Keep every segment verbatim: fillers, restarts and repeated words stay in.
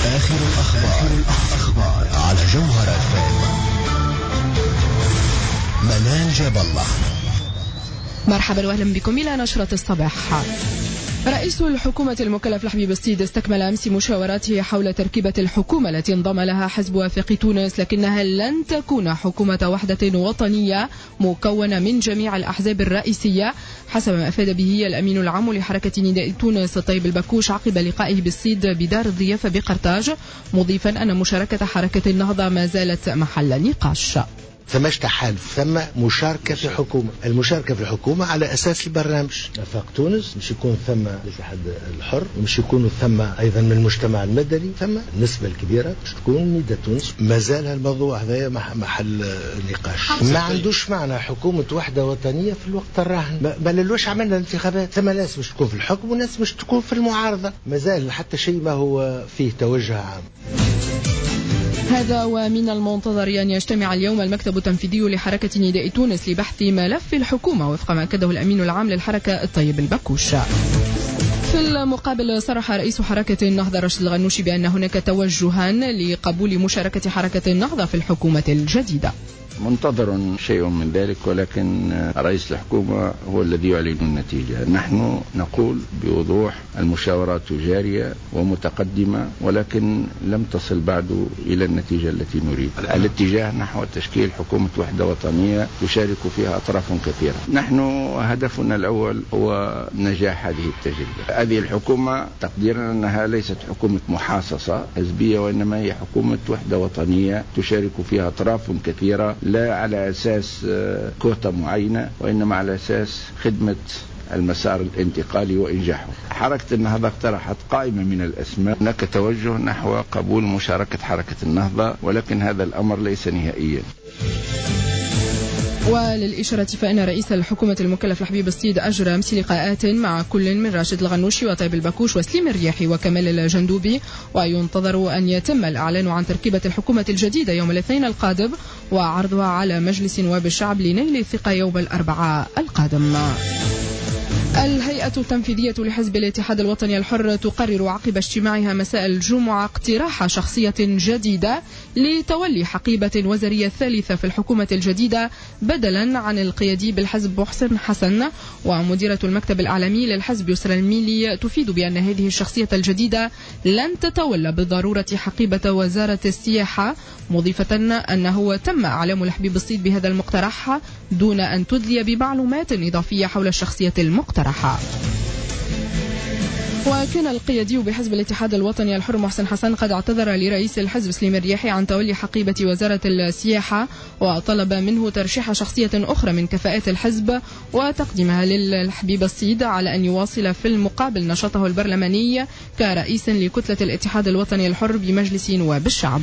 آخر الأخبار على جوهرة منال جاب الله. مرحبا وأهلا بكم إلى نشرة الصباح. رئيس الحكومة المكلف لحبيب الصيد استكمل أمس مشاوراته حول تركيبة الحكومة التي انضم لها حزب وافق تونس، لكنها لن تكون حكومة وحدة وطنية مكونة من جميع الأحزاب الرئيسية، حسب ما أفاد به الأمين العام لحركة نداء تونس طيب البكوش عقب لقائه بالصيد بدار الضيافة بقرطاج، مضيفا أن مشاركة حركة النهضة ما زالت محل نقاش. ثماش تحالف، ثم مشاركة في حكومة. المشاركة في الحكومة على أساس البرنامج وفاق تونس، مش يكون ثم الاتحاد الحر، مش يكونوا ثم أيضا من المجتمع المدني، ثم النسبة الكبيرة مش تكون نداء تونس. ما زال الموضوع هذا محل نقاش. ما عندوش معنى حكومة وحدة وطنية في الوقت الراهن، بل لوش عملنا الانتخابات؟ ثم ناس مش تكون في الحكم وناس مش تكون في المعارضة. ما زال حتى شيء ما هو فيه توجه عام. هذا ومن المنتظر أن يجتمع اليوم المكتب التنفيذي لحركة نداء تونس لبحث ملف الحكومة وفق ما أكده الأمين العام للحركة الطيب البكوش. في المقابل صرح رئيس حركة النهضة رشد الغنوشي بأن هناك توجهان لقبول مشاركة حركة النهضة في الحكومة الجديدة. منتظر شيء من ذلك، ولكن رئيس الحكومة هو الذي يعلن النتيجة. نحن نقول بوضوح المشاورات جارية ومتقدمة، ولكن لم تصل بعد إلى النتيجة التي نريد. الاتجاه نحو تشكيل حكومة وحدة وطنية يشارك فيها أطراف كثيرة. نحن هدفنا الأول هو نجاح هذه التجربة. هذه الحكومة تقديرا أنها ليست حكومة محاصصة حزبية، وإنما هي حكومة وحدة وطنية تشارك فيها أطراف كثيرة، لا على أساس كوتا معينة، وإنما على أساس خدمة المسار الانتقالي وإنجاحه. حركة النهضة اقترحت قائمة من الأسماء. هناك توجه نحو قبول مشاركة حركة النهضة، ولكن هذا الأمر ليس نهائيا. وللإشارة فإن رئيس الحكومة المكلف لحبيب الصيد أجرى أمس لقاءات مع كل من راشد الغنوشي وطيب البكوش وسليم الرياحي وكمال الجندوبي، وينتظر أن يتم الإعلان عن تركيبة الحكومة الجديدة يوم الاثنين القادم وعرضها على مجلس نواب الشعب لنيل الثقة يوم الأربعاء القادم. الهيئة التنفيذية لحزب الاتحاد الوطني الحر تقرر عقب اجتماعها مساء الجمعة اقتراح شخصية جديدة لتولي حقيبة الوزارية الثالثة في الحكومة الجديدة بدلا عن القيادي بالحزب محسن حسن. ومديرة المكتب الإعلامي للحزب يسرى الميلي تفيد بأن هذه الشخصية الجديدة لن تتولى بالضرورة حقيبة وزارة السياحة، مضيفة أنه تم إعلام لحبيب الصيد بهذا المقترح دون أن تدلي بمعلومات إضافية حول الشخصية المقترحة. وكان القيادي بحزب الاتحاد الوطني الحر محسن حسن قد اعتذر لرئيس الحزب سليم الرياحي عن تولي حقيبة وزارة السياحة، وطلب منه ترشيح شخصية أخرى من كفاءات الحزب وتقديمها للحبيب الصيد على أن يواصل في المقابل نشاطه البرلماني كرئيس لكتلة الاتحاد الوطني الحر بمجلس نواب الشعب.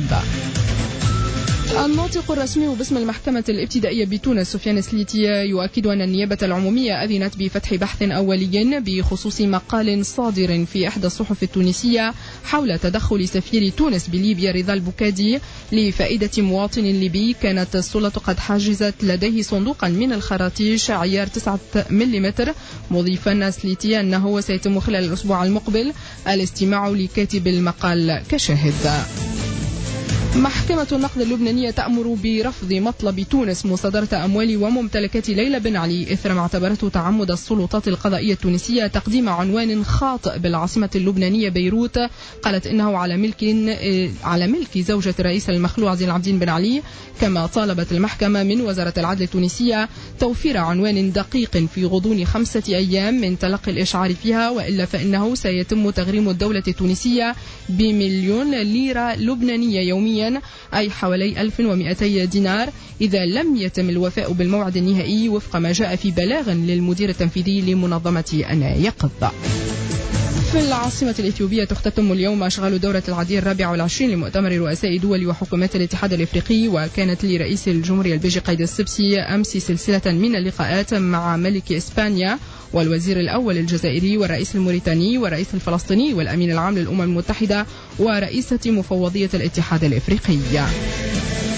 الناطق الرسمي باسم المحكمة الابتدائية بتونس سفيان سليتي يؤكد أن النيابة العمومية أذنت بفتح بحث أولي بخصوص مقال صادر في إحدى الصحف التونسية حول تدخل سفير تونس بليبيا رضا البكادي لفائدة مواطن ليبي. كانت السلطة قد حجزت لديه صندوقا من الخراطيش عيار تسعة ملم، مضيفا سليتي أنه سيتم خلال الأسبوع المقبل الاستماع لكاتب المقال كشاهد. محكمة النقد اللبنانية تأمر برفض مطلب تونس مصادرة أموال وممتلكات ليلى بن علي إثر ما اعتبرته تعمد السلطات القضائية التونسية تقديم عنوان خاطئ بالعاصمة اللبنانية بيروت. قالت إنه على ملك على ملك زوجة الرئيس المخلوع زين العابدين بن علي. كما طالبت المحكمة من وزارة العدل التونسية توفير عنوان دقيق في غضون خمسة أيام من تلقي الإشعار فيها، وإلا فإنه سيتم تغريم الدولة التونسية بمليون ليرة لبنانية يوميا، أي حوالي ألف ومئتي دينار، إذا لم يتم الوفاء بالموعد النهائي وفق ما جاء في بلاغ للمدير التنفيذي لمنظمة أنا يقظ. في العاصمة الإثيوبية تختتم اليوم أشغال دورة العادية الرابعة والعشرين لمؤتمر رؤساء دول وحكومات الاتحاد الإفريقي. وكانت لرئيس الجمهورية البيجي قيد السبسي أمس سلسلة من اللقاءات مع ملك إسبانيا والوزير الأول الجزائري والرئيس الموريتاني والرئيس الفلسطيني والأمين العام للأمم المتحدة ورئيسة مفوضية الاتحاد الإفريقي.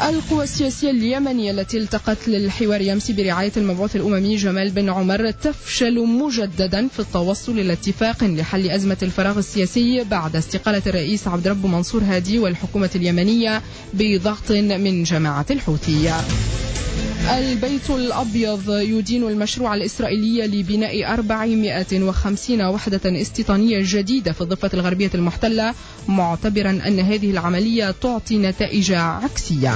القوى السياسية اليمنية التي التقت للحوار أمس برعاية المبعوث الأممي جمال بن عمر تفشل مجددا في التوصل إلى اتفاق لحل أزمة الفراغ السياسي بعد استقالة الرئيس عبد رب منصور هادي والحكومة اليمنية بضغط من جماعة الحوثي. البيت الأبيض يدين المشروع الإسرائيلي لبناء أربعمائة وخمسين وحدة استيطانية جديدة في الضفة الغربية المحتلة، معتبرا أن هذه العملية تعطي نتائج عكسية.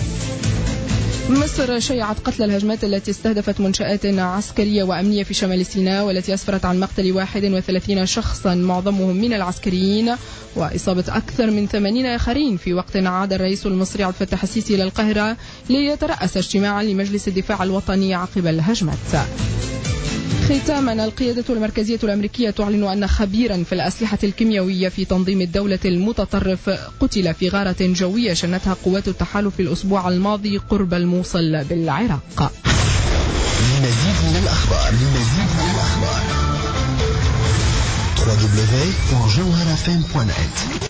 مصر شيعت قتل الهجمات التي استهدفت منشآت عسكرية وأمنية في شمال سيناء والتي أسفرت عن مقتل واحد وثلاثين شخصا معظمهم من العسكريين وإصابة أكثر من ثمانين آخرين، في وقت عاد الرئيس المصري عبد الفتاح السيسي إلى القاهرة ليترأس اجتماعا لمجلس الدفاع الوطني عقب الهجمات. ختاما، القيادة المركزية الأمريكية تعلن أن خبيرا في الأسلحة الكيميائية في تنظيم الدولة المتطرف قتل في غارة جوية شنتها قوات التحالف الأسبوع الماضي قرب الموصل بالعراق. للمزيد من الأخبار للمزيد من الأخبار دبليو دبليو دبليو دوت جوهرة إف إم دوت نت.